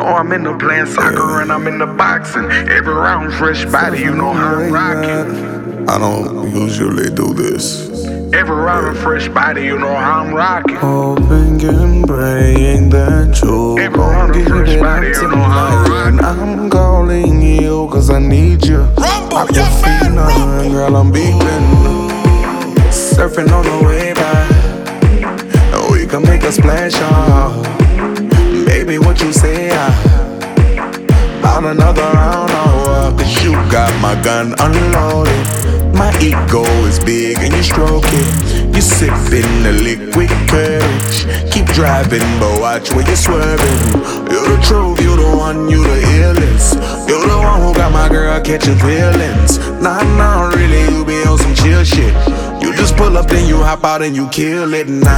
know I'm in the playing soccer and I'm in the boxing. Every round fresh body, you know how I'm rocking. I don't usually do this. Every round a fresh body, you know how I'm rocking. Hoping and praying that you Every round a fresh body, you know how I'm rocking. I'm calling you cause I need you. Aquafina, girl, I'm beeping. Surfing on the way by. We can make a splash, baby, what you say? About another round, cause you got my gun unloaded. My ego is big and you stroke it. You sipping the liquid courage. Keep driving, but watch where you're swerving. You're the truth, you the one, you the illest. You're the one who got my girl catching feelings. Nah, really, you be on some chill shit. You just pull up, then you hop out and you kill it. 911,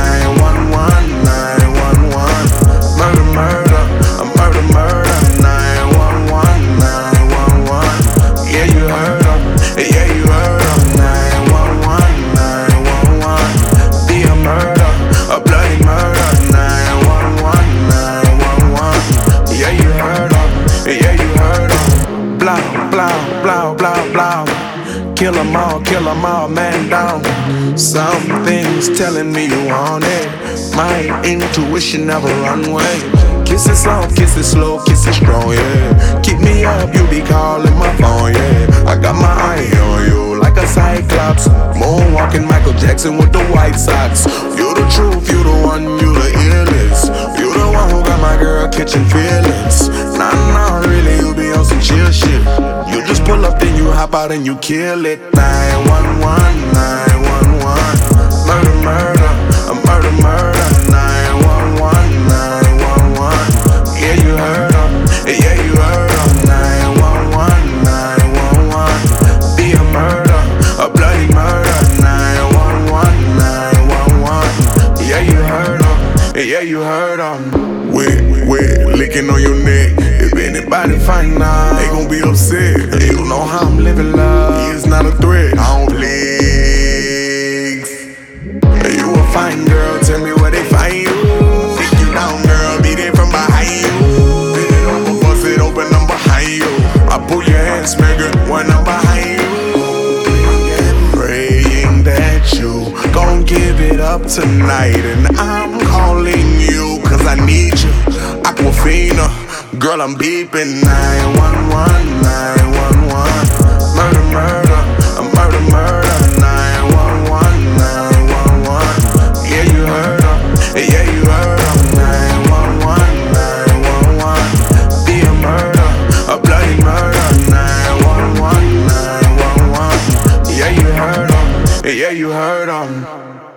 911. Murder, murder, a murder, murder. 911, 911. Yeah, you heard her. Yeah, you heard her. 911, 911. Be a murder, a bloody murder. 911, 911. Yeah, you heard her. Yeah, you heard her. Blah, blah, blah, blah, blah. Kill 'em all, man down. Something's telling me you want it. My intuition never run away. Kiss it soft, kiss it slow, kiss it strong, yeah. Keep me up, you be calling my phone, yeah. I got my eye on you like a cyclops. Moonwalking Michael Jackson with the White Sox. You the truth, you the one, you the illest. You the one who got my girl catching feelings. Nah, really, you be on some chill shit. You just pull up, then you hop out and you kill it. 911, 911. Murder, murder, a murder, murder. 911, 911. Yeah, you heard her. Yeah, you heard her. 911, 911. Be a murder, a bloody murder. 911, 911. Yeah, you heard her. Yeah, you heard her. Wet, licking on your neck. If anybody find out, they gon' be upset. You know how I'm living life. It's not a threat. I don't flex. You a fine girl, tell me where they find you. Take you down, girl, beat it from behind you. Bend it over, bust it open, I'm behind you. I pull your hand, smacker when I'm behind you. Praying that you gon' give it up tonight. And I'm calling you cause I need you. Aquafina, girl, I'm beeping. 911, 911. Murder, murder, a murder, murder. 911, 911. Yeah, you heard her. Yeah, you heard her. 911, 911. Be a murder, a bloody murder. 911, 911. Yeah, you heard her. Yeah, you heard her.